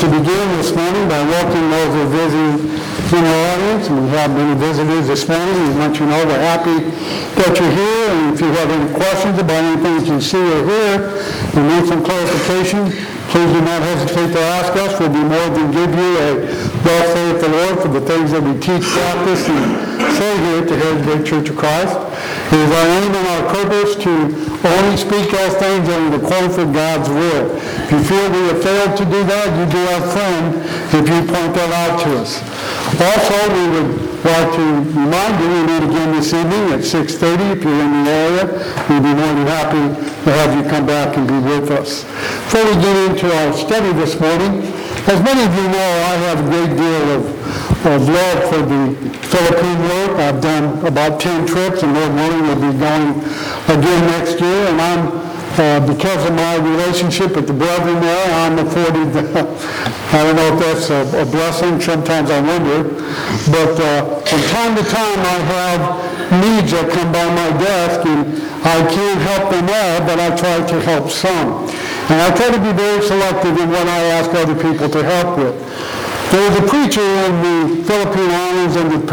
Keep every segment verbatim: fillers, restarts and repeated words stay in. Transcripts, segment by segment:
begin this morning by welcoming those who are visiting in our audience. We have many visitors this morning. We want you to know we're happy that you're here, and if you have any questions about anything that you see or hear and need some clarification, please do not hesitate to ask us. We'll be more than give you a thus saith the Lord for the things that we teach, practice, and say here at the Heritage Church of Christ. It is our aim and our purpose to only speak those things in accordance with God's will. If you feel we have failed to do that, you do our friend if you point that out to us. Also, we would like to remind you we meet again this evening at six thirty. If you're in the area, we'd be more than happy to have you come back and be with us. Before we get into our study this morning, as many of you know, I have a great deal of, of love for the Philippine work. I've done about ten trips, and Lord willing, we'll be going again next year. And I'm, uh, because of my relationship with the brethren there, I'm afforded, I don't know if that's a, a blessing, sometimes I wonder, but uh, from time to time I have needs that come by my desk, and I can't help them all, but I try to help some. And I try to be very selective in what I ask other people to help with. There was a preacher in the Philippine Islands in a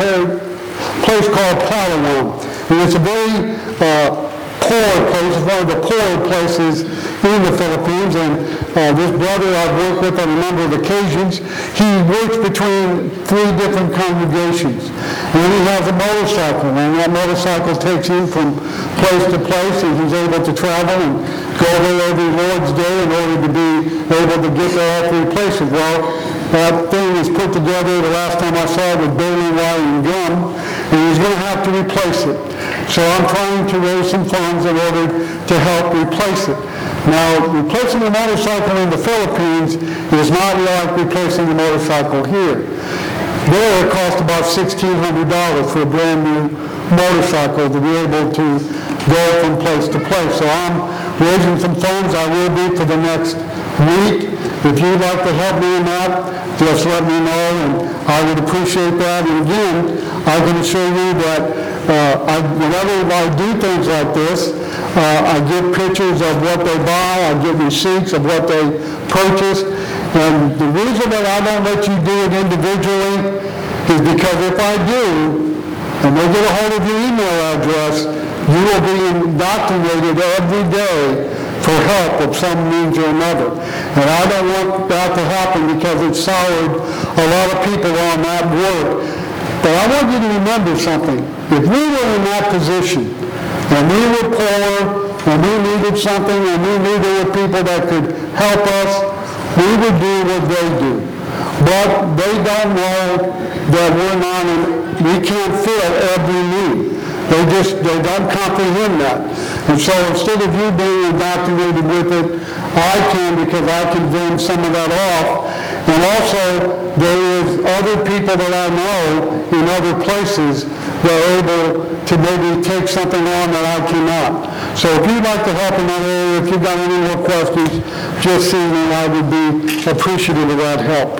place called Palawan. And it's a very uh, poor place. It's one of the poorer places in the Philippines. And uh, this brother I've worked with on a number of occasions, he works between three different congregations. And he has a motorcycle, and that motorcycle takes him from place to place, and he's able to travel and go there every Lord's Day in order to be able to get there all three places. Well, that thing was put together the last time I saw it with baling wire and gum, and he's going to have to replace it. So I'm trying to raise some funds in order to help replace it. Now, replacing a motorcycle in the Philippines is not like replacing a motorcycle here. There it costs about sixteen hundred dollars for a brand new motorcycle to be able to go from place to place. So I'm raising some funds. I will be for the next week. If you'd like to help me in that, just let me know, and I would appreciate that. And again, I can assure you that uh, I, whenever I do things like this, uh, I give pictures of what they buy, I give receipts of what they purchase. And the reason that I don't let you do it individually is because if I do, and they get a hold of your email address, you will be indoctrinated every day for help of some means or another. And I don't want that to happen because it soured a lot of people on that work. But I want you to remember something. If we were in that position, and we were poor, and we needed something, and we knew there were people that could help us, we would do what they do. But they don't know that we're not, in, we can't fill every need. They just, they don't comprehend that. And so instead of you being indoctrinated with it, I can, because I can bend some of that off. And also, there is other people that I know in other places that are able to maybe take something on that I cannot. So if you'd like to help in that area, if you've got any more questions, just see me, I would be appreciative of that help.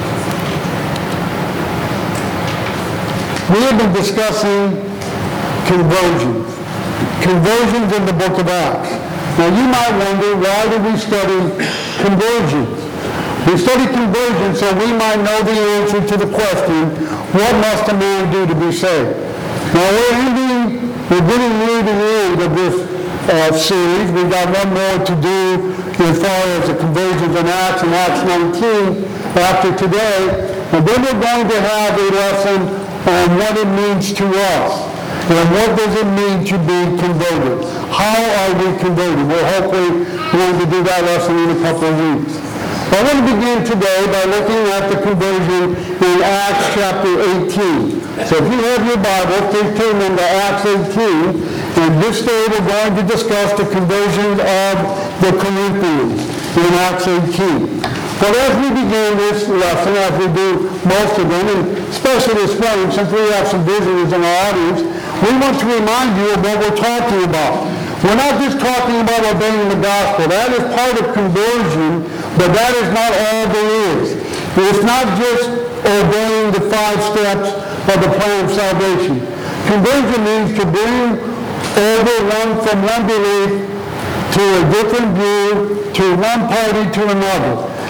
We have been discussing conversions. Conversions in the book of Acts. Now you might wonder, why do we study conversions? We study conversions so we might know the answer to the question, what must a man do to be saved? Now we're ending, we're getting near the end of this uh, series. We've got one more to do as far as the conversions in Acts and Acts nineteen after today. And then we're going to have a lesson on what it means to us. And what does it mean to be converted? How are we converted? We're hopefully going to do that lesson in a couple of weeks. I want to begin today by looking at the conversion in Acts chapter eighteen. So if you have your Bible, please turn into Acts eighteen. And this day we're going to discuss the conversion of the Corinthians in Acts eighteen. But as we begin this lesson, as we do most of them, and especially this morning, since we have some visitors in our audience, we want to remind you of what we're talking about. We're not just talking about obeying the gospel. That is part of conversion, but that is not all there is. It's not just obeying the five steps of the plan of salvation. Conversion means to bring over one from one belief to a different view, to one party to another.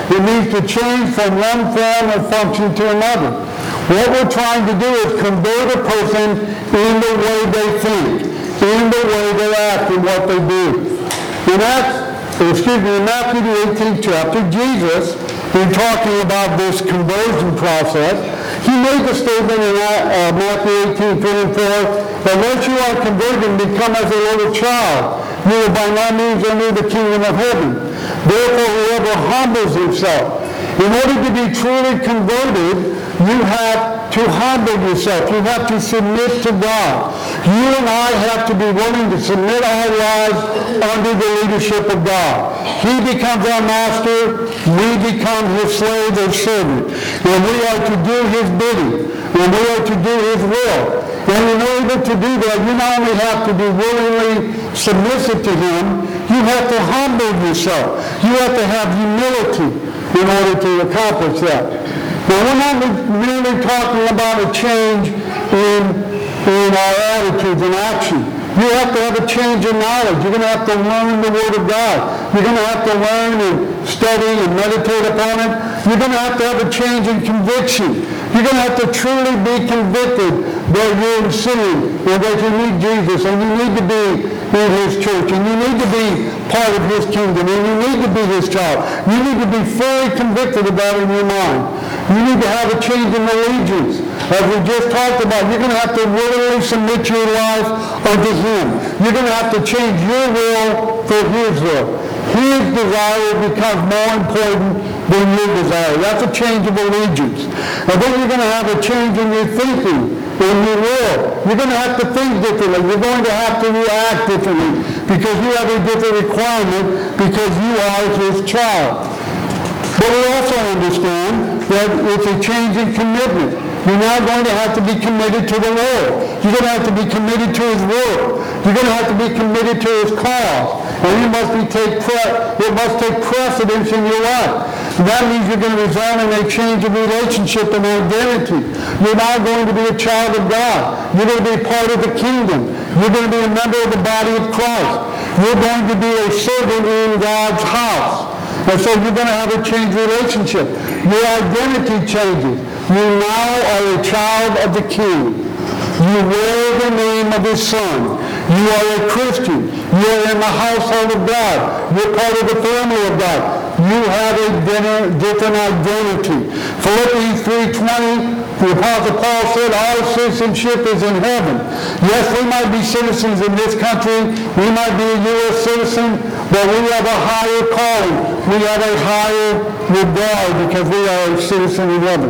It means to change from one form of function to another. What we're trying to do is convert a person in the way they think, in the way they act, and what they do. In Acts, excuse me, in Matthew the eighteenth chapter, Jesus, in talking about this conversion process, he made the statement in uh, Matthew eighteen, three and four, that once you are converted and become as a little child, you will by no means enter the kingdom of heaven. Therefore, whoever humbles himself, in order to be truly converted, you have to humble yourself. You have to submit to God. You and I have to be willing to submit our lives under the leadership of God. He becomes our master. We become his slave or servant. And we are to do his bidding. And we are to do his will. And in order to do that, you not only have to be willingly submissive to him, you have to humble yourself. You have to have humility in order to accomplish that. Now, we're not merely talking about a change in, in our attitudes and action. You have to have a change in knowledge. You're going to have to learn the Word of God. You're going to have to learn and study and meditate upon it. You're going to have to have a change in conviction. You're going to have to truly be convicted that you're in sin and that you need Jesus and you need to be in his church and you need to be part of his kingdom and you need to be his child. You need to be fully convicted about it in your mind. You need to have a change in allegiance. As we just talked about, you're going to have to willingly submit your life unto him. You're going to have to change your will for his will. His desire becomes more important than your desire. That's a change of allegiance. And then you're going to have a change in your thinking, in your will. You're going to have to think differently. You're going to have to react differently because you have a different requirement because you are his child. But we also understand that it's a change in commitment. You're now going to have to be committed to the Lord. You're going to have to be committed to his word. You're going to have to be committed to his cause. And you must be take pre- it must take precedence in your life. That means you're going to result in a change of relationship and identity. You're now going to be a child of God. You're going to be part of the kingdom. You're going to be a member of the body of Christ. You're going to be a servant in God's house. And so you're going to have a changed relationship. Your identity changes. You now are a child of the King. You wear the name of his Son. You are a Christian. You are in the household of God. You're part of the family of God. You have a different identity. Philippians three twenty, the Apostle Paul said, our citizenship is in heaven. Yes, we might be citizens in this country. We might be a U S citizen, but we have a higher calling. We have a higher regard because we are a citizen in heaven.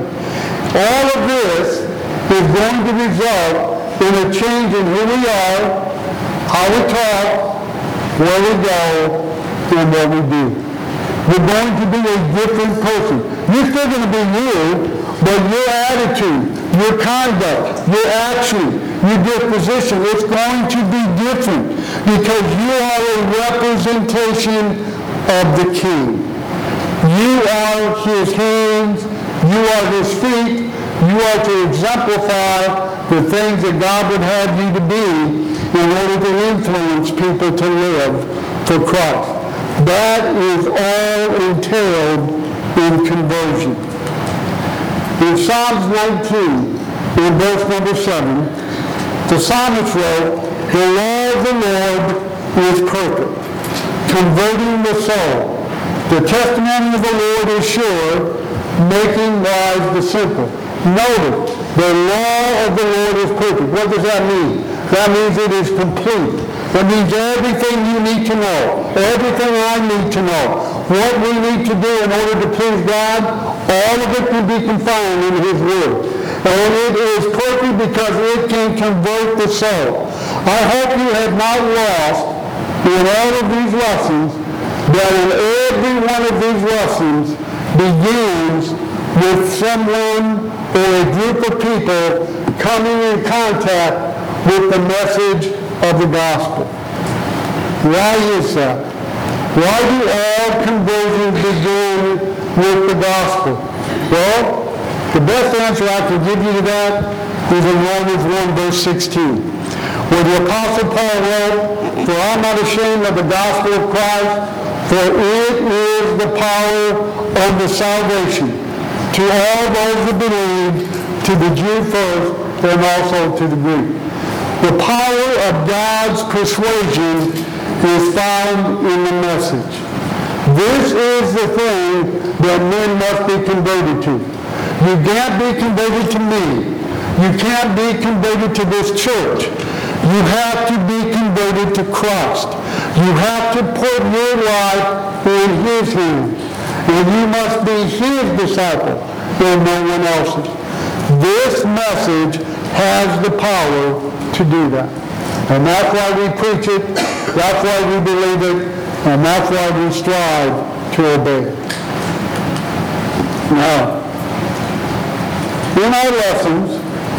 All of this is going to result in a change in who we are, how we talk, where we go, and what we do. We're going to be a different person. You're still going to be you, but your attitude, your conduct, your action, your disposition, it's going to be different because you are a representation of the King. You are his hands. You are his feet. You are to exemplify the things that God would have you to be in order to influence people to live for Christ. That is all entailed in conversion. In Psalms nineteen, in verse number seven, the psalmist wrote, the law of the Lord is perfect, converting the soul. The testimony of the Lord is sure, making wise the simple. Notice, the law of the Lord is perfect. What does that mean? That means it is complete. That means everything you need to know, everything I need to know, what we need to do in order to please God, all of it can be confined in his word. And it is perfect because it can convert the soul. I hope you have not lost in all of these lessons that in every one of these lessons begins with someone or a group of people coming in contact with the message of the gospel. Why is that? Why do all conversions begin with the gospel? Well, the best answer I can give you to that is in Romans one, verse sixteen, where the Apostle Paul wrote, for I'm not ashamed of the gospel of Christ, For it is the power of the salvation to all those who believe, to the Jew first, and also to the Greek. The power of God's persuasion is found in the message. This is the thing that men must be converted to. You can't be converted to me. You can't be converted to this church. You have to be converted to Christ. You have to put your life in His hands. And you must be His disciple and no one else's. This message has the power to do that. And that's why we preach it, that's why we believe it, and that's why we strive to obey it. Now, in our lessons,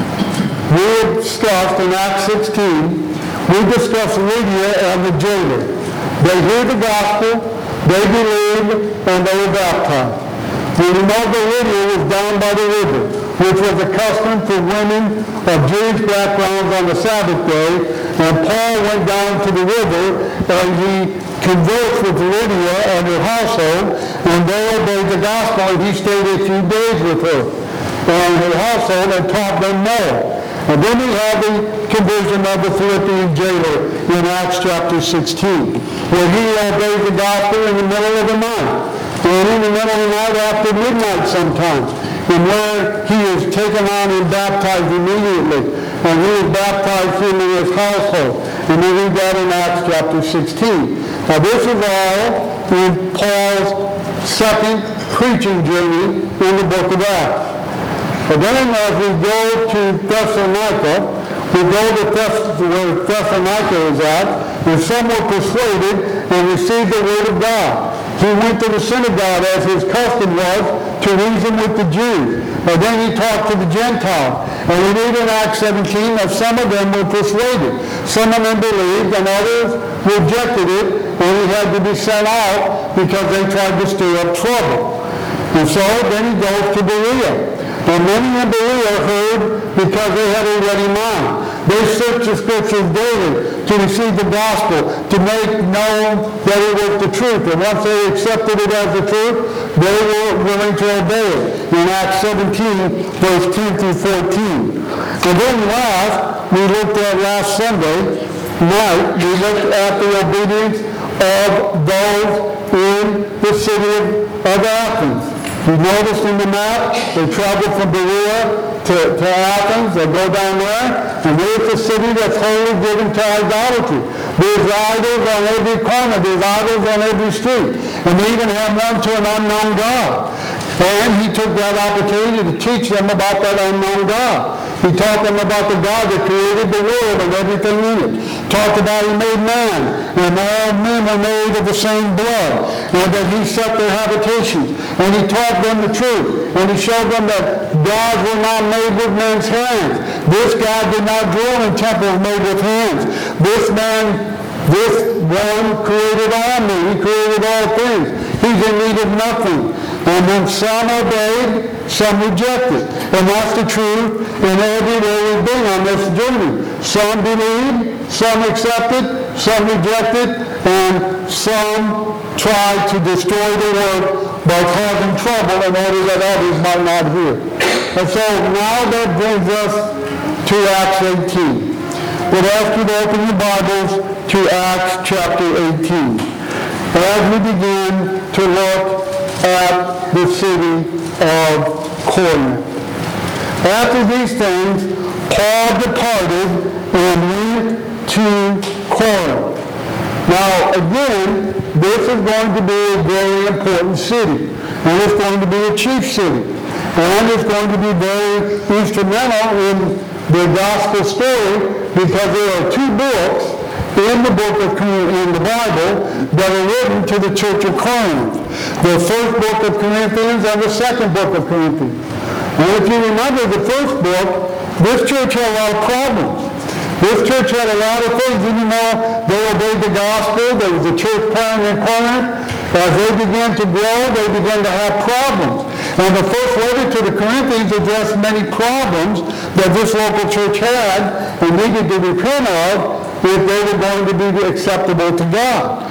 we discussed in Acts sixteen, we discussed Lydia and the jailer. They heard the gospel, they believed, and they were baptized. We know that Lydia was down by the river, which was a custom for women of Jewish backgrounds on the Sabbath day, and Paul went down to the river, and he conversed with Lydia and her household, and they obeyed the gospel, and he stayed a few days with her and her household and taught them more. And then we have the conversion of the Philippian jailer in Acts chapter sixteen, where he obeyed the gospel in the middle of the night, and in the middle of the night after midnight sometimes, and where he is taken on and baptized immediately, and he is baptized in his household. And we read that in Acts chapter sixteen. Now this is all in Paul's second preaching journey in the book of Acts. But then as we go to Thessalonica, we go to Thess- where Thessalonica is at, and some were persuaded and received the word of God. He went to the synagogue as his custom was to reason with the Jews. But then he talked to the Gentiles. And we read in Acts seventeen that some of them were persuaded. Some of them believed and others rejected it, and he had to be sent out because they tried to stir up trouble. And so then he goes to Berea. And many in Berea heard because they had a ready mind. They searched the scriptures daily to receive the gospel, to make known that it was the truth. And once they accepted it as the truth, they were willing to obey it. In Acts seventeen, verse ten through fourteen. And then last, we looked at last Sunday night, we looked at the obedience of those in the city of Athens. You notice in the map, they travel from Berea to, to Athens. They go down there, and there's a city that's wholly given to idolatry. There's idols on every corner. There's idols on every street. And they even have one to an unknown God. And he took that opportunity to teach them about that unknown God. He taught them about the God that created the world and everything in it. Talked about he made man, and all men were made of the same blood, and that he set their habitations. And he taught them the truth, and he showed them that gods were not made with men's hands. This God did not dwell in temples made with hands. This man, this one created all men. He created all things. He's in need of nothing. And then some obeyed, some rejected. And that's the truth in every way we've been on this journey. Some believed, some accepted, some rejected, and some tried to destroy the work by causing trouble in order that others might not hear. And so now that brings us to Acts eighteen. We'd ask you to open your Bibles to Acts chapter eighteen as we begin to look at the city of Corinth. After these things, Paul departed and went to Corinth. Now, again, this is going to be a very important city, and it's going to be a chief city, and it's going to be very instrumental in the gospel story because there are two books in the book of in the Bible that are written to the church of Corinth. The first book of Corinthians and the second book of Corinthians. And if you remember the first book, this church had a lot of problems. This church had a lot of things. Even though they obeyed the gospel, there was a church planted in Corinth. As they began to grow, they began to have problems. And the first letter to the Corinthians addressed many problems that this local church had and needed to repent of if they were going to be acceptable to God.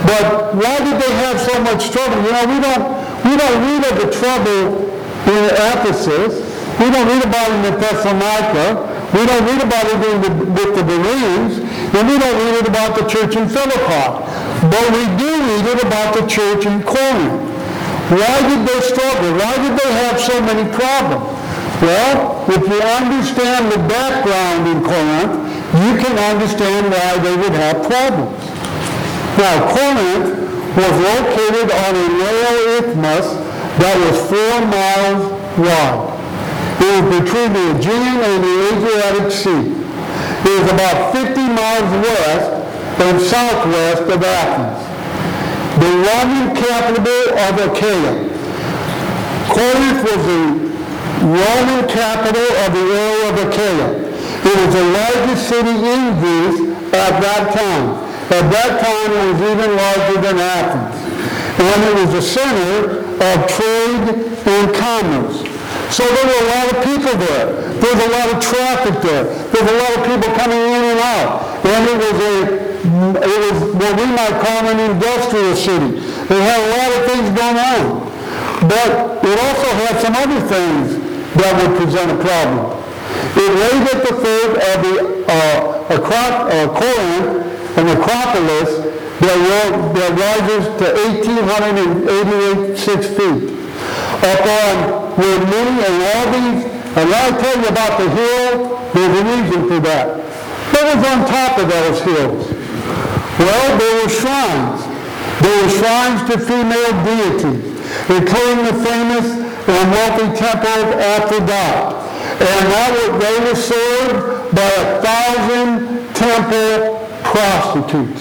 But why did they have so much trouble? You know, we don't, we don't read of the trouble in Ephesus. We don't read about it in Thessalonica. We don't read about it in the, with the Bereans. And we don't read it about the church in Philippi. But we do read it about the church in Corinth. Why did they struggle? Why did they have so many problems? Well, if you understand the background in Corinth, you can understand why they would have problems. Now, Corinth was located on a narrow isthmus that was four miles wide. It was between the Aegean and the Adriatic Sea. It was about fifty miles west and southwest of Athens, the Roman capital of Achaia. Corinth was the Roman capital of the area of Achaia. It was the largest city in Greece at that time. At that time, it was even larger than Athens. And it was the center of trade and commerce. So there were a lot of people there. There was a lot of traffic there. There was a lot of people coming in and out. And it was a, it was what we might call an industrial city. They had a lot of things going on. But it also had some other things that would present a problem. It lay at the foot of the uh, Acrop- uh, Corinth, an Acropolis that, that rises to one thousand eight hundred eighty-six feet. Up on where many and all these, and I'll tell you about the hill, there's a reason for that. What was on top of those hills? Well, there were shrines. There were shrines to female deities, including the famous and wealthy temple of Aphrodite. And that was, they were served by a thousand temple prostitutes.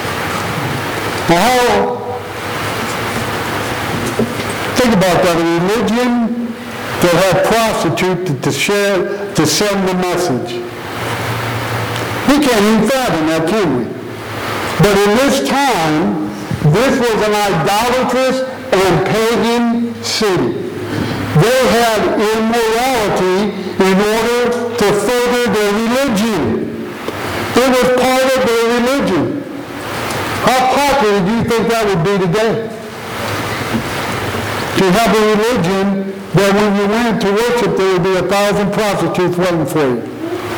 Now, think about that, a religion that had prostitutes to share, to send the message. We can't even fathom that, can we? But in this time, this was an idolatrous and pagan city. They had immorality in order to further their religion. It was part of their religion. How popular do you think that would be today? To have a religion that when you went to worship, there would be a thousand prostitutes waiting for you.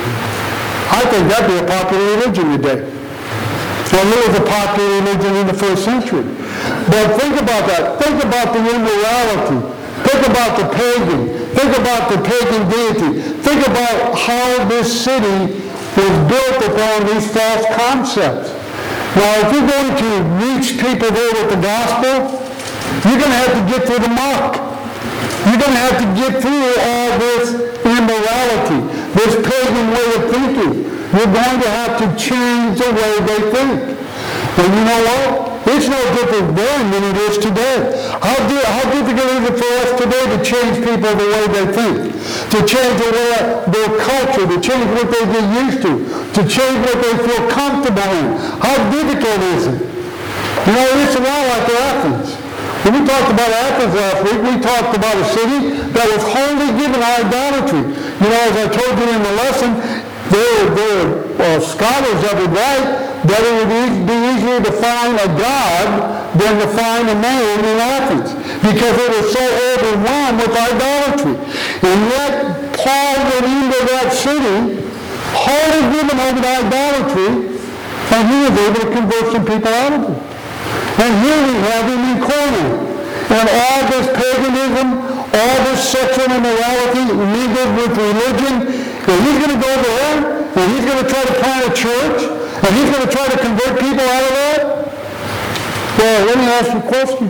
I think that'd be a popular religion today. Well, it was a popular religion in the first century. But think about that. Think about the immorality. Think about the pagan. Think about the pagan deity. Think about how this city was built upon these false concepts. Now, if you're going to reach people there with the gospel, you're going to have to get through the muck. You're going to have to get through all this immorality, this pagan way of thinking. You're going to have to change the way they think. And you know what? It's no different then than it is today. How, di- how difficult is it for us today to change people the way they think? To change the way, their culture, to change what they get used to, to change what they feel comfortable in. How difficult is it? You know, it's a lot like Athens. When we talked about Athens last week, we talked about a city that was wholly given to idolatry. You know, as I told you in the lesson, there were uh, scholars that would write that it would e- be easier to find a god than to find a man in Athens, because it was so overwhelmed with idolatry. And yet, Paul went into that city, wholly given over to idolatry, and he was able to convert some people out of it. And here we have him in Corinth. And all this paganism, all this sexual immorality mingled with religion, and he's going to go there, and he's going to try to plant a church, and he's going to try to convert people out of that? Well, let me ask you a question.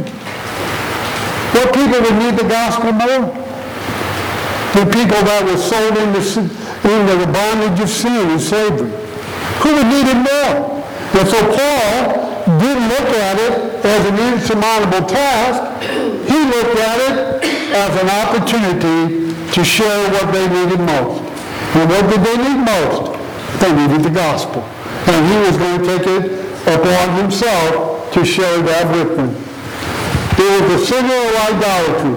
What people would need the gospel more? The people that were sold into, into the bondage of sin and slavery. Who would need it more? And so Paul didn't look at it as an insurmountable task. He looked at it as an opportunity to share what they needed most. And what did they need most? They needed the gospel. And he was going to take it upon himself to share that with them. It was the symbol of idolatry.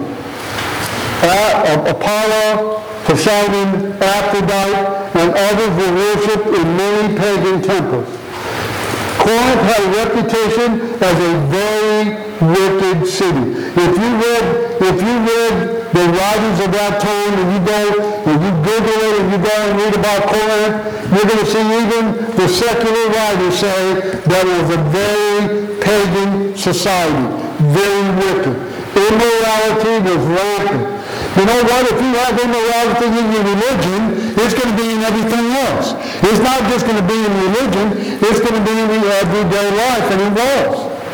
Uh, Apollo, Poseidon, Aphrodite, and others were worshipped in many pagan temples. Corinth had a reputation as a very wicked city. If you read, if you read the writings of that time, and you go and you Google it and you go and read about Corinth, you're going to see even the secular writers say that it was a very pagan society, very wicked. Immorality was rampant. You know what? If you have immorality in your religion, it's going to be in everything else. It's not just going to be in religion, it's going to be in your everyday life, and it was.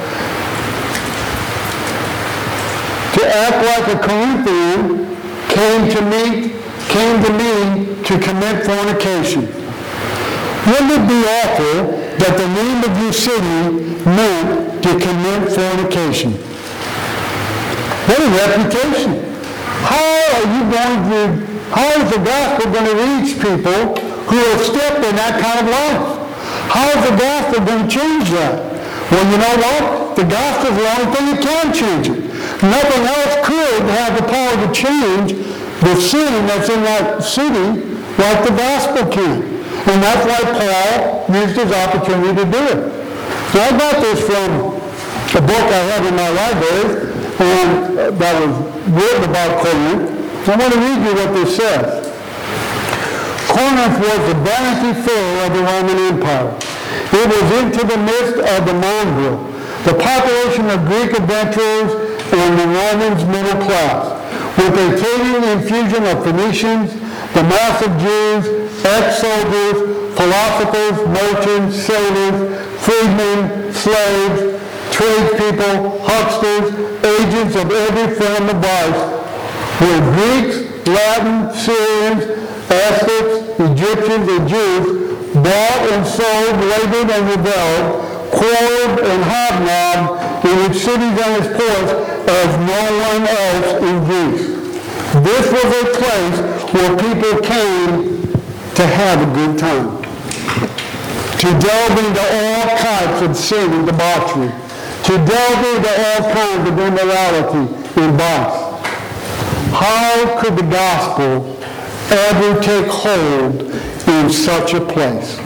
To act like a Corinthian came to me, came to me to commit fornication. Wouldn't it be awful that the name of your city meant to commit fornication? What a reputation. How are you going to, how is the gospel going to reach people who have stepped in that kind of life? How is the gospel going to change that? Well, you know what? The gospel is the only thing that can change it. Nothing else could have the power to change the sin that's in that city like the gospel can. And that's why Paul used his opportunity to do it. So I got this from a book I have in my library, and that was written about Corinth. I want to read you what this says. Corinth was the Vanity Fair of the Roman Empire. It was into the midst of the mongrel, the population of Greek adventurers and the Romans' middle class, with a teeming infusion of Phoenicians, the mass of Jews, ex-soldiers, philosophers, merchants, sailors, freedmen, slaves, tradespeople, hucksters, agents of every form of vice, were Greeks, Latin, Syrians, Essex, Egyptians, and Jews, bought and sold, labored and rebelled, quarreled and hobnobbed in its cities and its ports as no one else in Greece. This was a place where people came to have a good time, to delve into all types of sin and debauchery, to delve into all kinds of immorality and vice. How could the gospel ever take hold in such a place?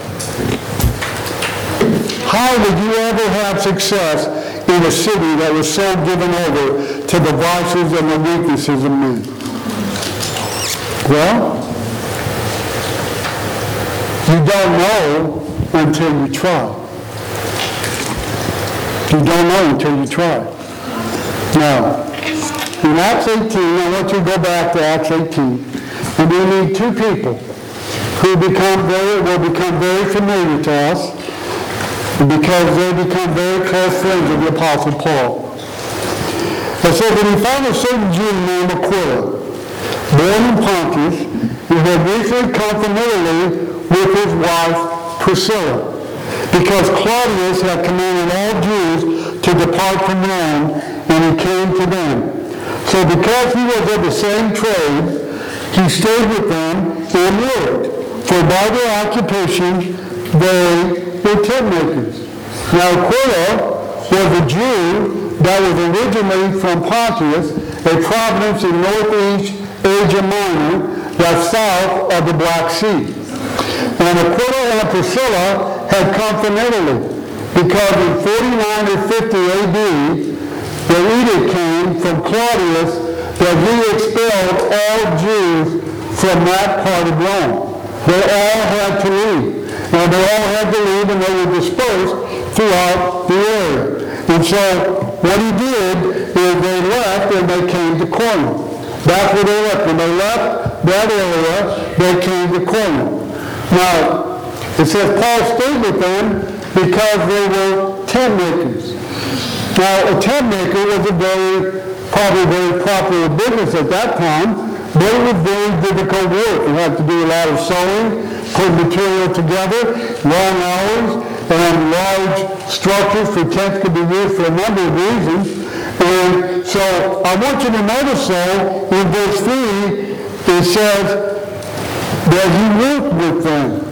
How would you ever have success in a city that was so given over to the vices and the weaknesses of men? Well, you don't know until you try. You don't know until you try. Now, in Acts eighteen, I want you to go back to Acts eighteen, and we need two people who become very, will become very familiar to us because they become very close friends of the Apostle Paul. It says that he found a certain Jew named Aquila, born in Pontus, who had recently come from Italy with his wife Priscilla, because Claudius had commanded all Jews to depart from Rome, and he came to them. So because he was of the same trade, he stayed with them and worked, for by their occupation they were tent makers. Now Aquila was a Jew that was originally from Pontus, a province in northeast Asia Minor, that's south of the Black Sea. And Aquila and Priscilla had come from Italy, because in forty-nine or fifty A D, the edict came from Claudius that he expelled all Jews from that part of Rome. They all had to leave. Now they all had to leave, and they were dispersed throughout the area. And so what he did is they left and they came to Corinth. That's where they left. When they left that area, they came to Corinth. Now, it says Paul stayed with them because they were tent makers. Now, a tent maker was a very, probably very popular business at that time, but it was very difficult work. You had to do a lot of sewing, put material together, long hours, and large structures for tents could be used for a number of reasons. And so I want you to notice, though, in verse three, it says that he worked with them.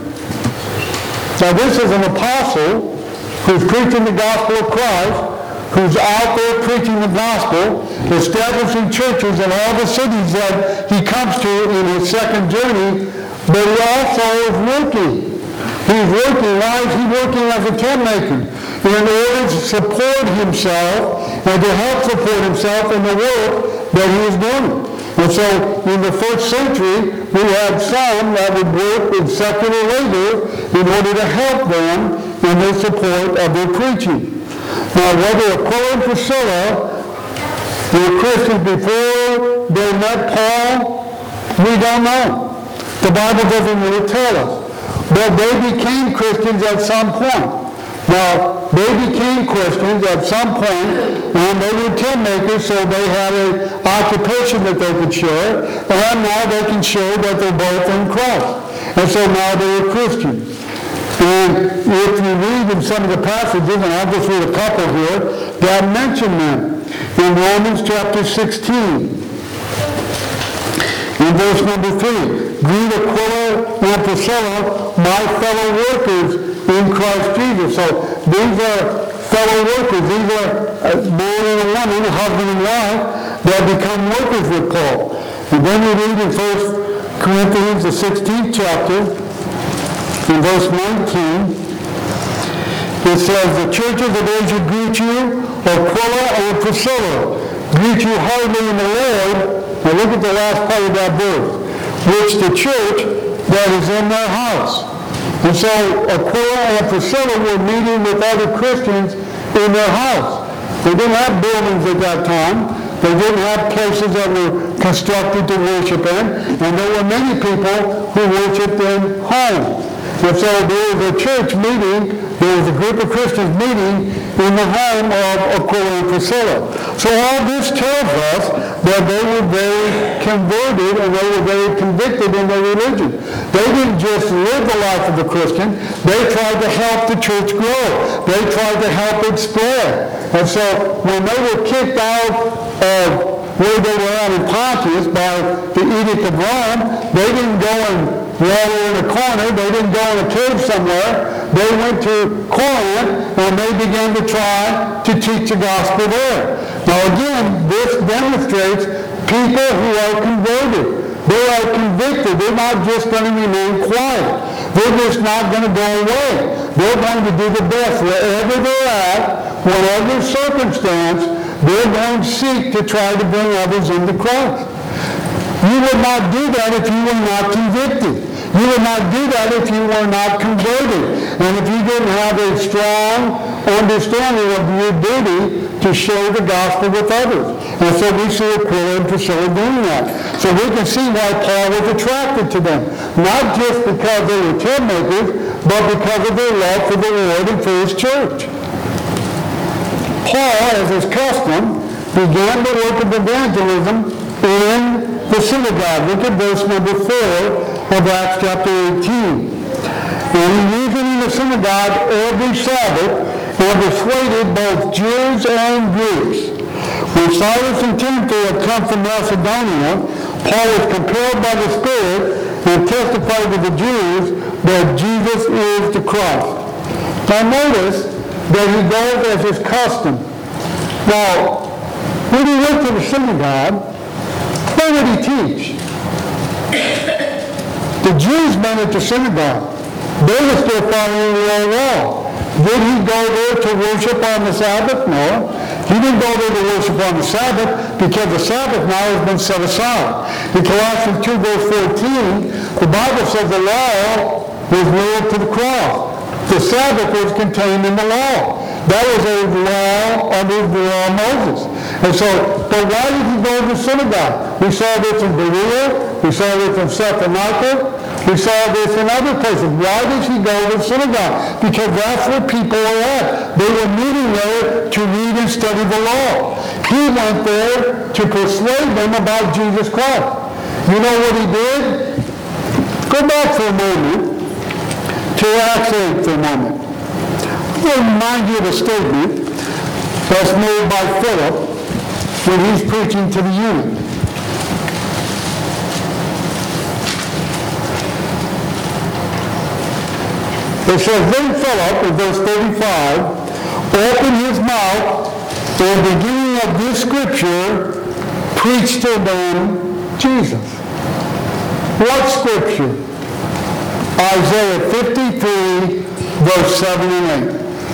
Now this is an apostle who's preaching the gospel of Christ, who's out there preaching the gospel, establishing churches in all the cities that he comes to in his second journey, but he also is working. He's working, why is he working as a tent maker? In order to support himself and to help support himself in the work that he is doing. And so in the first century, we had some that would work in secular labor in order to help them in the support of their preaching. Now, whether Aquila and Priscilla were Christians before they met Paul, we don't know. The Bible doesn't really tell us. But they became Christians at some point. Now, they became Christians at some point, and they were tent makers, so they had an occupation that they could share, and now they can show that they're both in Christ. And so now they are Christians. And if you read in some of the passages, and I'll just read a couple here, that mention them. In Romans chapter sixteen, in verse number three, greet Aquila and Priscilla, my fellow workers in Christ Jesus. So these are fellow workers. These are a man and a woman, a husband and wife, that become workers with Paul. And then we read in First Corinthians, the sixteenth chapter, in verse nineteen, it says, the churches of Asia greet you, Aquila and Priscilla, greet you heartily in the Lord. Now look at the last part of that verse, which the church that is in their house. And so Aquila and Priscilla were meeting with other Christians in their house. They didn't have buildings at that time. They didn't have places that were constructed to worship in. And there were many people who worshiped in homes. And so there was a church meeting, there was a group of Christians meeting in the home of Aquila and Priscilla. So all this tells us that they were very converted and they were very convicted in their religion. They didn't just live the life of a Christian, they tried to help the church grow. They tried to help it spread. And so when they were kicked out of where they were at in Pontus by the Edict of Rome, they didn't go and wallow in a corner. They didn't go in a cave somewhere. They went to Corinth and they began to try to teach the gospel there. Now again, this demonstrates people who are converted. They are convicted. They're not just going to remain quiet. They're just not going to go away. They're going to do the best wherever they're at, whatever circumstance. They're going to seek to try to bring others into Christ. You would not do that if you were not convicted. You would not do that if you were not converted. And if you didn't have a strong understanding of your duty to share the gospel with others. And so we see Aquila and Priscilla doing that. So we can see why Paul was attracted to them. Not just because they were tent makers, but because of their love for the Lord and for his church. Paul, as his custom, began the work of evangelism in the synagogue. Look at verse number four of Acts chapter eighteen. And he reasoned in the synagogue every Sabbath and persuaded both Jews and Greeks. When Silas and Timothy had come from Macedonia, Paul was compelled by the Spirit and testified to the Jews that Jesus is the Christ. Now notice that he goes as his custom. Now, when he went to the synagogue, what would he teach? The Jews met at the synagogue. They were still following the old law. Did he go there to worship on the Sabbath? No. He didn't go there to worship on the Sabbath because the Sabbath now has been set aside. In Colossians two verse fourteen, the Bible says the law was nailed to the cross. The Sabbath was contained in the law. That was a law under the law of Moses. And so, but why did he go to the synagogue? We saw this in Berea. We saw this in Thessalonica. We saw this in other places. Why did he go to the synagogue? Because that's where people were at. They were meeting there to read and study the law. He went there to persuade them about Jesus Christ. You know what he did? Go back for a moment to Acts eight for a moment. I want to remind you of a statement that's made by Philip when he's preaching to the eunuch. It says, then Philip, in verse thirty-five, opened his mouth and beginning of this scripture, preached to them Jesus. What scripture? Isaiah fifty-three, verse seven and eight.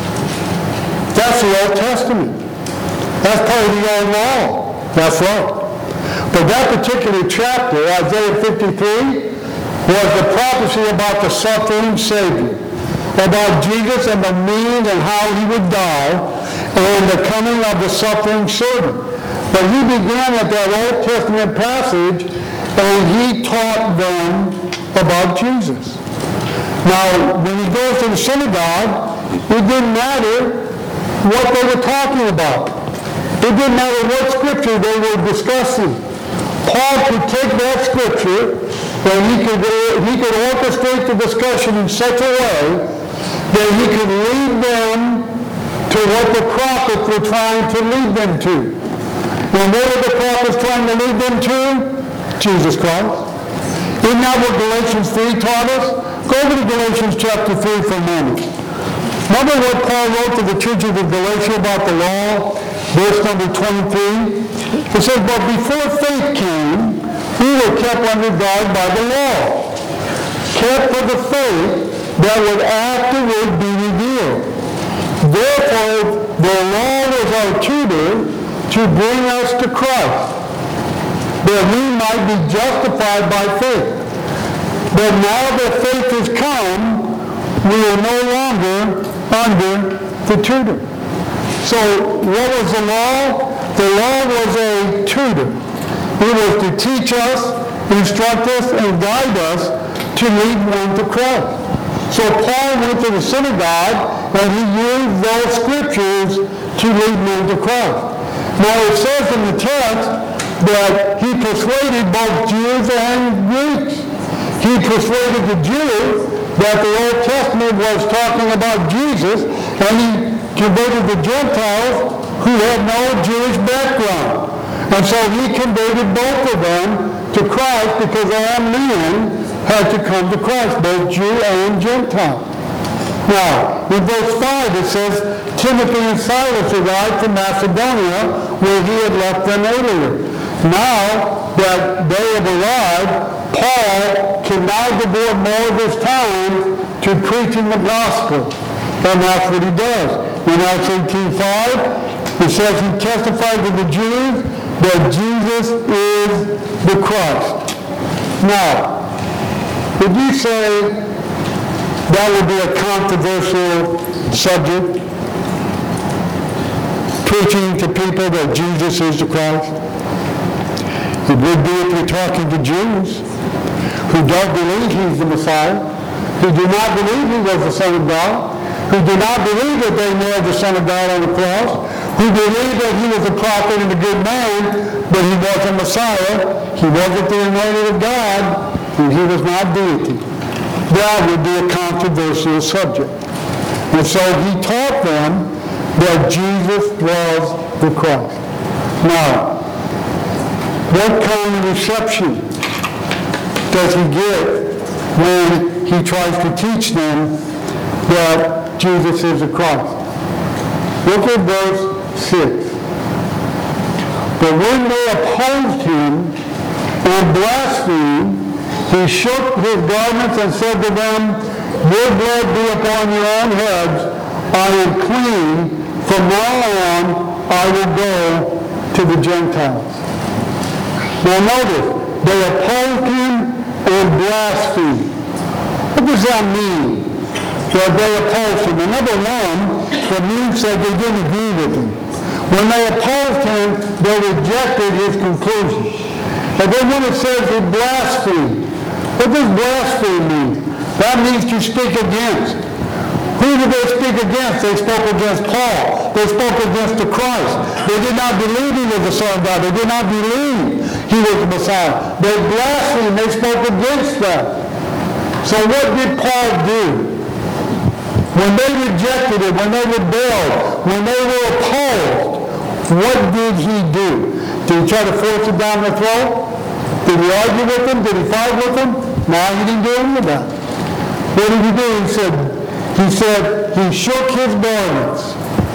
That's the Old Testament. That's part of the Old Law. That's right. But that particular chapter, Isaiah fifty-three, was the prophecy about the suffering Savior, about Jesus and the means and how he would die, and the coming of the suffering servant. But he began at that Old Testament passage, and he taught them about Jesus. Now, when he goes to the synagogue, it didn't matter what they were talking about. It didn't matter what scripture they were discussing. Paul could take that scripture and he could, he could orchestrate the discussion in such a way that he could lead them to what the prophets were trying to lead them to. And what were the prophets trying to lead them to? Jesus Christ. Isn't that what Galatians three taught us? Go over to Galatians chapter three for a moment. Remember what Paul wrote to the church of Galatia about the law? Verse number twenty-three. It says, but before faith came, we were kept under guard by the law, kept for the faith that would afterward be revealed. Therefore, the law was our tutor to bring us to Christ, that we might be justified by faith. But now that faith has come, we are no longer under the tutor. So what was the law? The law was a tutor. It was to teach us, instruct us, and guide us to lead one to Christ. So Paul went to the synagogue and he used those scriptures to lead men to Christ. Now it says in the text that he persuaded both Jews and Greeks. He persuaded the Jews that the Old Testament was talking about Jesus, and he converted the Gentiles who had no Jewish background. And so he converted both of them to Christ because all men had to come to Christ, both Jew and Gentile. Now, in verse five it says, Timothy and Silas arrived from Macedonia where he had left them earlier. Now that they have arrived, Paul can now devote more of his time to preaching the gospel. And that's what he does. In Acts eighteen five, it says he testified to the Jews that Jesus is the Christ. Now, would you say that would be a controversial subject? Preaching to people that Jesus is the Christ? It would be if you're talking to Jews who don't believe he's the Messiah, who do not believe he was the Son of God, who do not believe that they nailed the Son of God on the cross, who believe that he was a prophet and a good man, but he wasn't Messiah, he wasn't the anointed of God, and he was not deity. That would be a controversial subject. And so he taught them that Jesus was the Christ. Now, what kind of reception does he get when he tries to teach them that Jesus is the Christ? Look at verse six. But when they opposed him and blasphemed, he shook his garments and said to them, your blood be upon your own heads. I am clean. From now on, I will go to the Gentiles. Now notice, they opposed him and blasphemed. What does that mean? That they opposed him? And number one, the means said they didn't agree with him. When they opposed him, they rejected his conclusion. And then when it says they blasphemed, what does blaspheme mean? That means to speak against. Who did they speak against? They spoke against Paul. They spoke against the Christ. They did not believe he was the Son of God. They did not believe he was the Messiah. They blasphemed. They spoke against them. So what did Paul do? When they rejected it, when they rebelled, when they were opposed, what did he do? Did he try to force it down their throat? Did he argue with them? Did he fight with them? No, he didn't do any of that. What did he do? He said, he said, he shook his garments.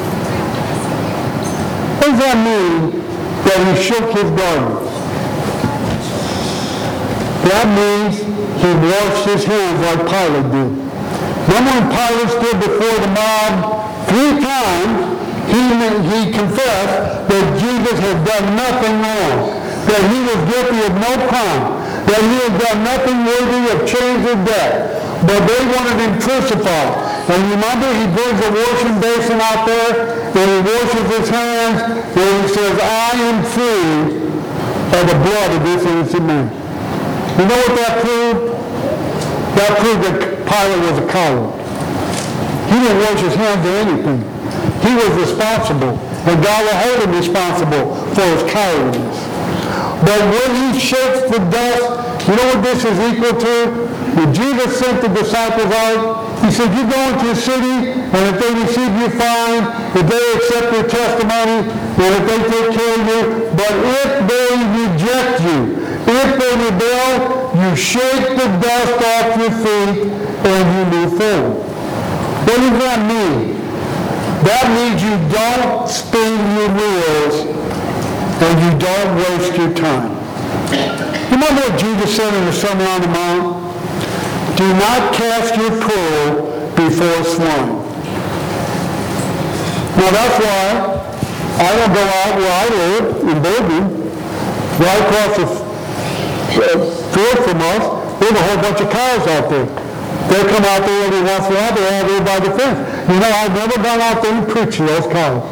What does that mean, that he shook his garments? That means he washed his hands like Pilate did. Then when Pilate stood before the mob three times, he, he confessed that Jesus had done nothing wrong, that he was guilty of no crime, that he had done nothing worthy of chains or death. But they wanted him crucified. And remember, he brings a washing basin out there, and he washes his hands, and he says, I am free of the blood of this innocent man. You know what that proved? That proved that Pilate was a coward. He didn't wash his hands or anything. He was responsible, and God will hold him responsible for his cowardice. But when he shakes the dust, you know what this is equal to? When Jesus sent the disciples out, he said, you go into the city, and if they receive you, fine. If they accept your testimony, and if they take care of you, but if they reject you, if they rebel, you shake the dust off your feet, and you move forward. What does that mean? That means you don't spin your wheels, and you don't waste your time. Remember what Jesus said in the Sermon on the Mount? Do not cast your pearl before swine. Now that's why I don't go out where I live, in Bowden, right across the field from us. There's a whole bunch of cows out there. They come out there every once in a while, they're out there by the fence. You know, I've never gone out there and preached to those cows.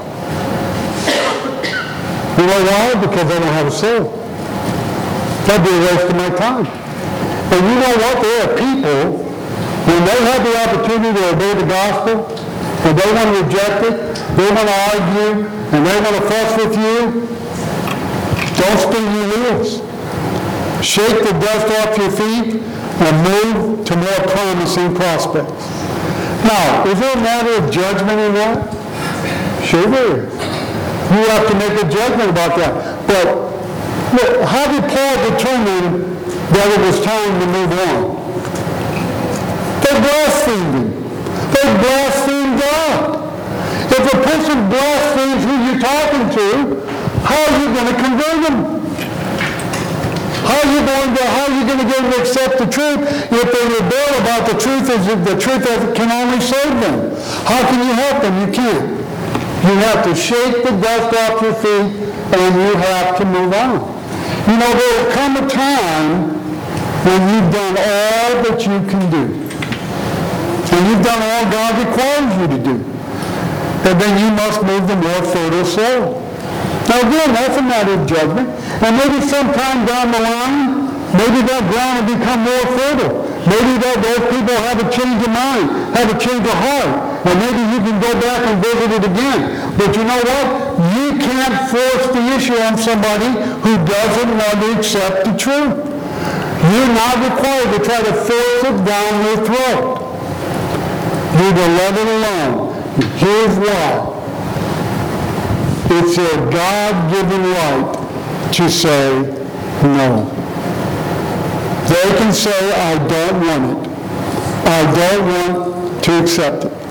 You know why? Because they don't have a soul. That'd be a waste of my time. And you know what? There are people, when they have the opportunity to obey the gospel, and they want to reject it, they want to argue, and they want to fuss with you, don't spin your wheels. Shake the dust off your feet and move to more promising prospects. Now, is there a matter of judgment in that? Sure there is. You have to make a judgment about that. But look, how did Paul determine that it was time to move on? They blasphemed him. They blasphemed God. If a person blasphemes who you're talking to, how are you going to convert them? How are you going to, how are you going to get them to accept the truth if they rebel about the truth is the truth that can only save them? How can you help them? You can't. You have to shake the dust off your feet and you have to move on. You know, there will come a time when you've done all that you can do. And you've done all God requires you to do. And then you must move the more fertile soil. Now again, that's a matter of judgment. And maybe sometime down the line, maybe that ground will become more fertile. Maybe that those people have a change of mind, have a change of heart. And maybe you can go back and visit it again. But you know what? You can't force the issue on somebody who doesn't want to accept the truth. You're not required to try to force it down their throat. You're to let it alone. Here's why. It's their God-given right to say no. They can say, I don't want it. I don't want to accept it.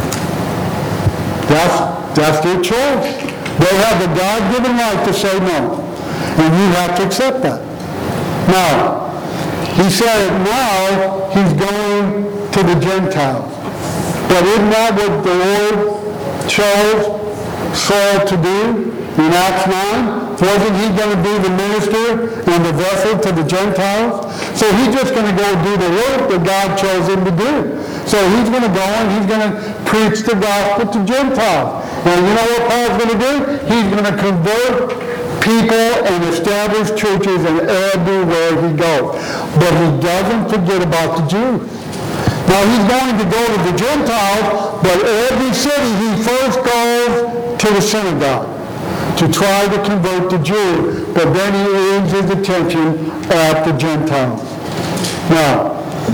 That's, that's their choice. They have the God-given right to say no. And you have to accept that. Now, he said now he's going to the Gentiles. But isn't that what the Lord chose Saul to do in Acts nine? Wasn't he going to be the minister and the vessel to the Gentiles? So he's just going to go do the work that God chose him to do. So he's going to go and he's going to preach the gospel to Gentiles. And you know what Paul's going to do? He's going to convert people and establish churches in everywhere he goes. But he doesn't forget about the Jews. Now he's going to go to the Gentiles, but every city he first goes to the synagogue to try to convert the Jews, but then he aims his attention at the Gentiles. Now,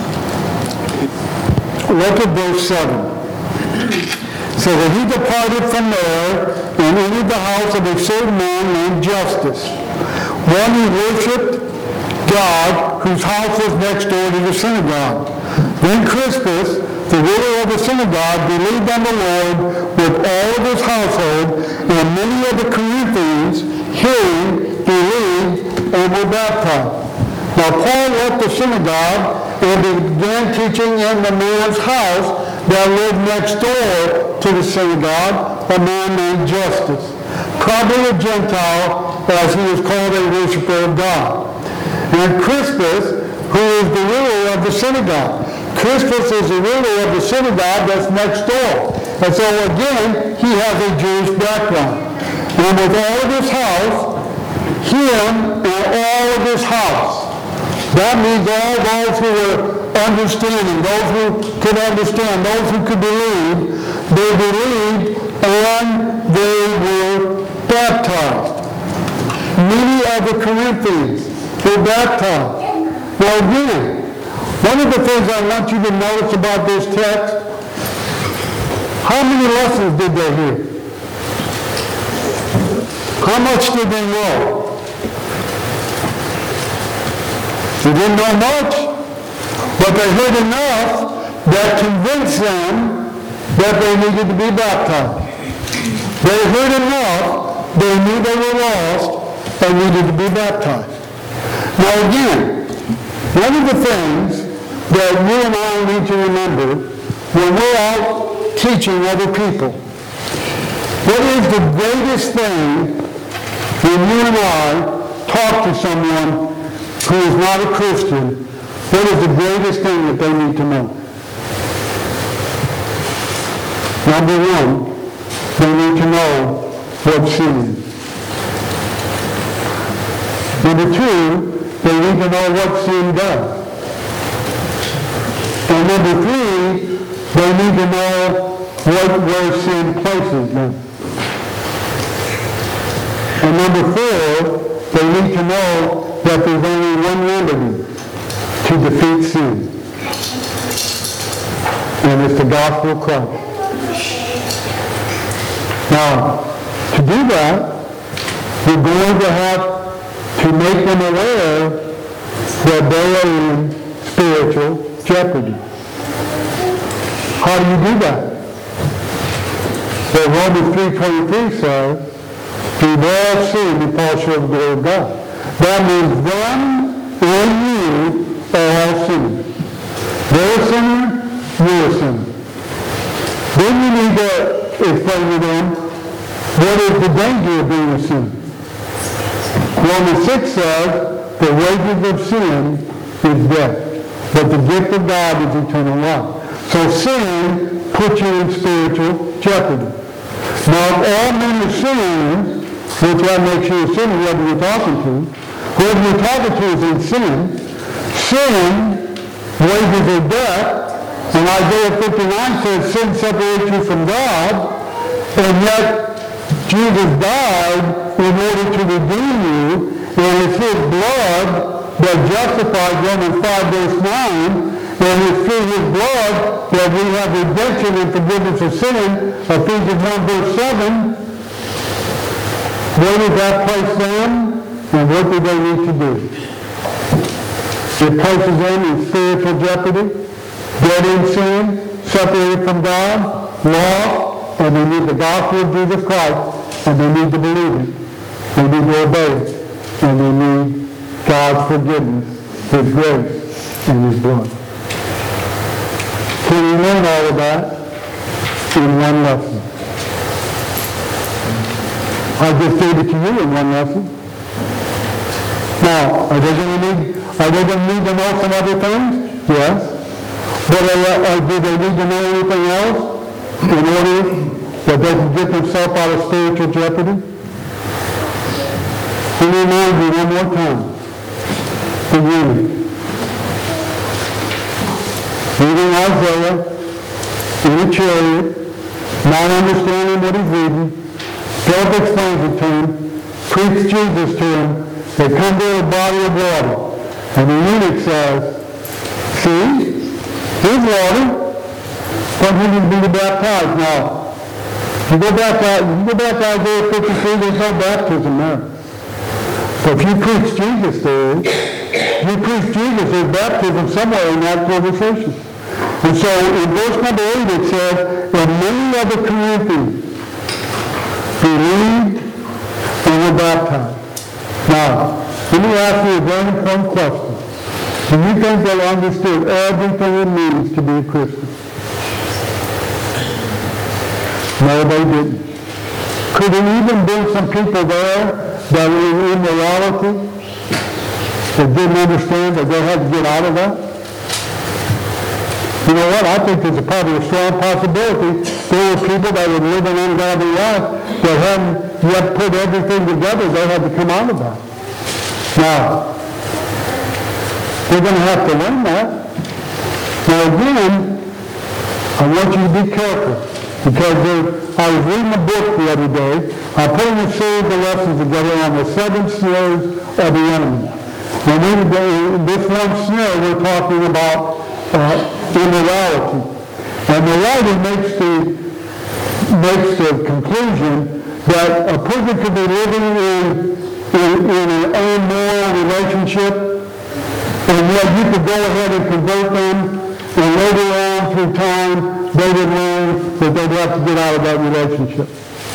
look at verse seven. So that he departed from there and entered the house of a certain man named Justus, one who worshipped God, whose house was next door to the synagogue. Then Crispus, the ruler of the synagogue, believed on the Lord with all of his household, and many of the Corinthians, hearing, believed and were baptized. Now Now Paul left the synagogue and began teaching in the man's house that lived next door to the synagogue, a man named Justus, probably a Gentile, as he was called a worshiper of God. And Crispus, who is the ruler of the synagogue. Crispus is the ruler of the synagogue that's next door. And so again, he has a Jewish background. And with all of his house, him and all of his house. That means all those who were understanding, those who could understand, those who could believe, they believed and they were baptized. Many of the Corinthians were baptized. Now again, one of the things I want you to notice about this text, how many lessons did they hear? How much did they know? They didn't know much, but they heard enough that convinced them that they needed to be baptized. They heard enough, they knew they were lost and needed to be baptized. Now again, one of the things that you and I need to remember when we're out teaching other people, what is the greatest thing when you and I talk to someone who is not a Christian, what is the greatest thing that they need to know? Number one, they need to know what sin is. Number two, they need to know what sin does. And number three, they need to know what, where sin places them. And number four, they need to know that there's only one remedy to defeat sin. And it's the gospel of Christ. Now, to do that, we're going to have to make them aware that they are in spiritual jeopardy. How do you do that? Well, Romans three twenty-three says, we've all sinned and fall short of the glory of God. That means them and you are all sinners. They're a sinner, you're a sinner. Then you need to explain to them what is the danger of being a sinner. Romans six says, the wages of sin is death, but the gift of God is eternal life. So sin puts you in spiritual jeopardy. Now, if all men are sinners, which that makes you a sinner, whoever you're talking to, whoever you're talking to is in sin, sin, wages of death, and Isaiah fifty-nine says sin separates you from God, and yet Jesus died in order to redeem you, and it's his blood that justifies Romans five verse nine, and it's through his blood that we have redemption and forgiveness of sin, Ephesians one verse seven. Where does that place them, and what do they need to do? It places them in spiritual jeopardy, dead in sin, separated from God, lost, and they need the gospel of Jesus Christ, and they need to believe it. They need to obey it, and they need God's forgiveness, his grace, and his blood. Can we learn all of that in one lesson? I just gave it to you in one lesson. Now, are they going to need, are they going to need to know some other things? Yes. But are, are, do they need to know anything else in order that they can get themselves out of spiritual jeopardy? Let me remind you one more time. The unit. Reading Isaiah in a chariot, not understanding what he's reading, Philip explains it to him, preached Jesus to him, they come to a body of water, and the eunuch says, see, here's water, but he needs to be baptized. Now, you go back to, you go back to Isaiah fifty-three, there's no baptism there. So if you preach Jesus there, you preach Jesus, there's baptism somewhere in that conversation. And so in verse number eight it says, and many of the Corinthians believed and were baptized. Now, let me ask you a very important question. Do you think they understood everything it means to be a Christian? No, they didn't. Could there even be some people there that were in immorality that didn't understand that they had to get out of that? You know what? I think there's a probably a strong possibility there were people that were living ungodly life that hadn't yet put everything together. They had to come out of that. Now, we're going to have to learn that. Now again, I want you to be careful because there, I was reading a book the other day. I put in a series of lessons together on the seven snares of the enemy. And in this one snare, we're talking about uh, immorality. And the writer makes the, makes the conclusion that a person could be living in, in, in an immoral relationship, and yet you could go ahead and convert them, and later on through time, they would learn that they'd have to get out of that relationship.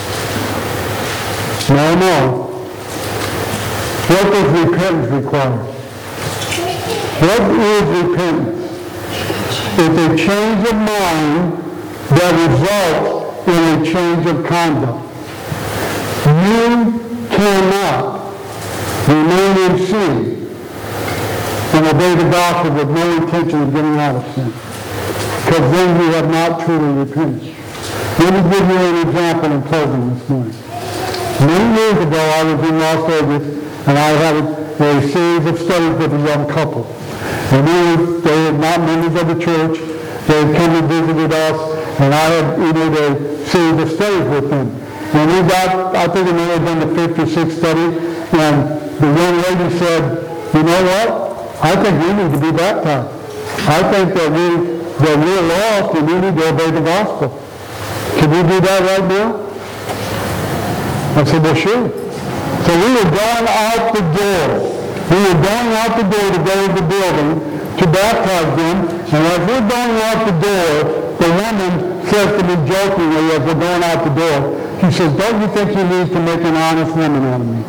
No, no. What does repentance require? What is repentance? It's a change of mind that results in a change of conduct. You cannot remain in sin and obey the gospel with no intention of getting out of sin, because then you have not truly repented. Let me give you an example in closing this morning. Many years ago, I was in Las Vegas, and I had a, a series of studies with a young couple. And they, were, they were not members of the church. They had come and visited us, and I had you know, a series of studies with them. And we got, I think it may have been the fifth or sixth study, and the young lady said, you know what? I think we need to be baptized. I think that, we, that we're lost and we need to obey the gospel. Can we do that right now? I said, well, sure. So we were going out the door. We were going out the door to go to the building to baptize them. And as we're going out the door, the woman says to me jokingly as we're going out the door, she says, don't you think you need to make an honest woman out of me?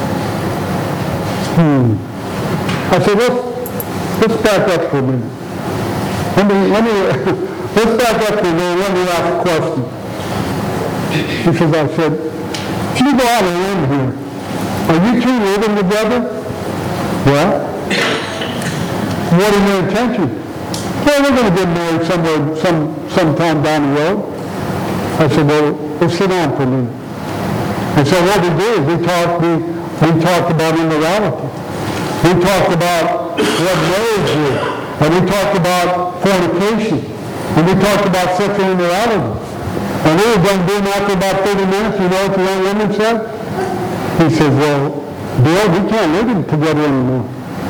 Hmm. I said, let's, let's back up for a minute. Let me, let me, let's back up for a minute. Let me ask a question. She says, I said, you go out and in here. Are you two living together? Well, what are your intentions? Well, we're going to get married somewhere, some, sometime down the road. I said, well, let's sit down for a minute. And so what we did is we talked, we, we talked about immorality. We talked about what marriage is. And we talked about fornication. And we talked about sexual immorality. And we were done doing after about thirty minutes. You know what the young woman said? He says, well, Bill, we can't live together anymore.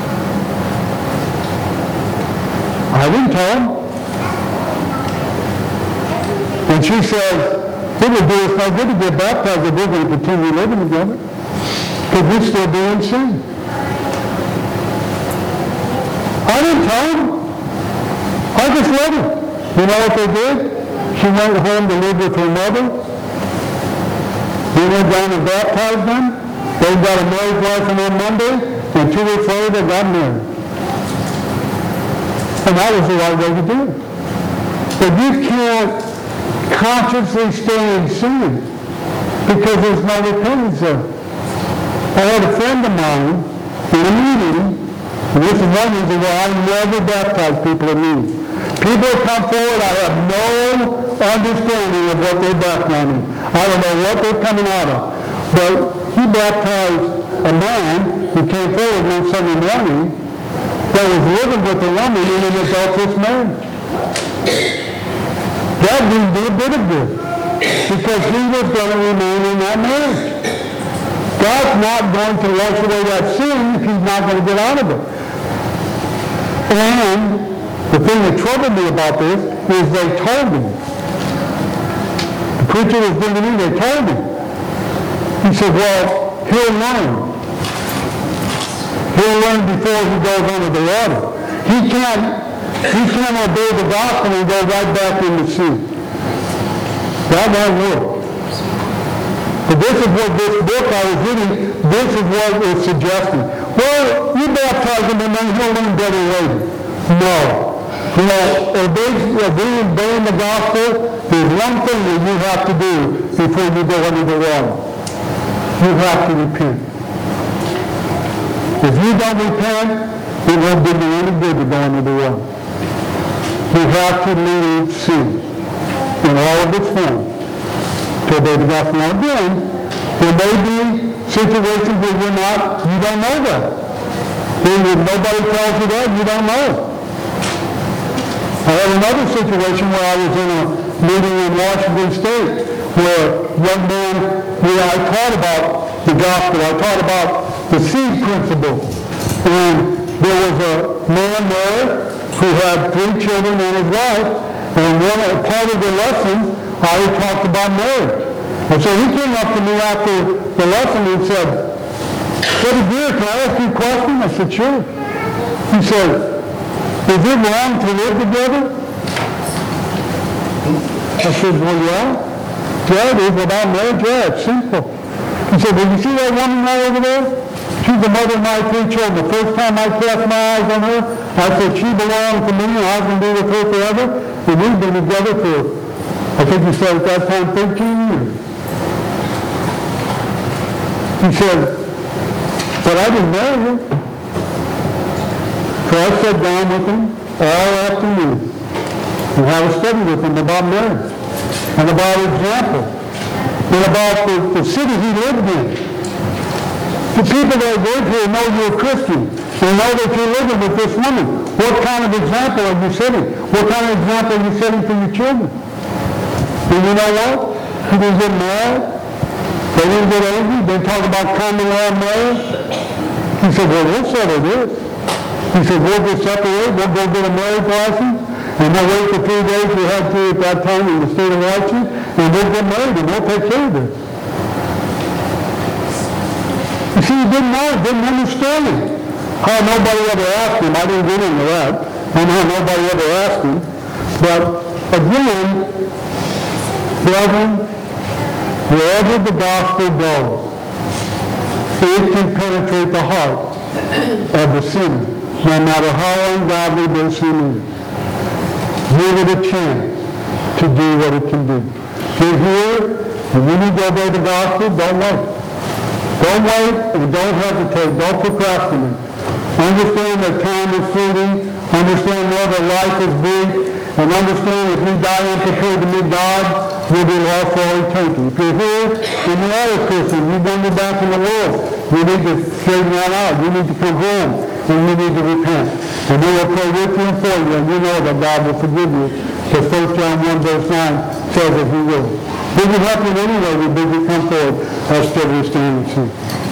I didn't tell him. And she says, it would do us no good to get baptized if we're going to continue living together. Because we'd still be in sin. I didn't tell him. I just let her. You know what they did? She went home to live with her mother. We went down and baptized them. They got a marriage license on Monday, and two weeks later they got married. And that was the right way to do it. But you can't consciously stay in sin because there's no repentance there. I had a friend of mine in a meeting, and this is one reason why I never baptize people in meetings. People come forward, I have no understanding of what they're baptizing. I don't know what they're coming out of. But he baptized a man who came forward one Sunday morning that was living with a woman in an adulterous marriage. That didn't do a bit of good because he was going to remain in that marriage. God's not going to wash away that sin if he's not going to get out of it. And the thing that troubled me about this is they told me. The preacher was giving me, they told me. He said, well, he'll learn. He'll learn before he goes under the water. He can't, he can't obey the gospel and go right back into sin. That won't work. But this is what this book I was reading, this is what it's suggesting. Well, you baptize them and then he'll learn better later. No. You know, obey, obeying the gospel, there's one thing that you have to do before you go under the water. You have to repent. If you don't repent, it won't do you any good to go under the water. You have to leave sin in all of its form to obey the gospel. Now again, there may be situations where you're not, you don't know that. When nobody tells you that, you don't know. I had another situation where I was in a meeting in Washington State where a young man, where I taught about the gospel, I taught about the seed principle. And there was a man there who had three children and his wife, and one part of the lesson, I talked about marriage. And so he came up to me after the lesson and said, Brother Greer, can I ask you a question? I said, sure. He said, is it wrong to live together? I said, well, yeah. Yeah, it is. Without marriage, yeah, it's simple. He said, did you see that woman right over there? She's the mother of my three children. The first time I cast my eyes on her, I said, she belongs to me, and I can be with her forever. And we've been together for, I think he said at that time, thirteen years. He said, but I didn't marry her. So I sat down with him all afternoon and had a study with him about marriage and about example and about the, the city he lived in. The people that live here know you're a Christian and know that you're living with this woman. What kind of example are you setting? What kind of example are you setting for your children? And you know what? He didn't get mad. They didn't get angry. They talk about common law marriage. He said, well, we'll settle this. He said, we'll get separated. We'll go get a marriage license. And we'll wait for three days we had to at that time in the state of Washington. And we'll get married and we'll take care of this. You see, he didn't know, didn't understand. How nobody ever asked him. I didn't get into that. I know nobody ever asked him. But again, brethren, wherever the gospel goes, it can penetrate the heart of the sinner, no matter how ungodly their sin is. Give it a chance to do what it can do. You're here, and you need to obey the gospel, don't wait. Don't wait and don't hesitate. Don't procrastinate. Understand that time is fleeting. Understand know that life is brief. And understand if we die unprepared to meet God, we'll be lost for all eternity. If you're here and you are a Christian, you've wandered back in the Lord, you need to straighten that out. You need to come home and you need to repent. And we will pray with you and for you, and you know that God will forgive you. Because First John one verse nine says that he will. If you help in any way, we bid you come forward as still we stand and see.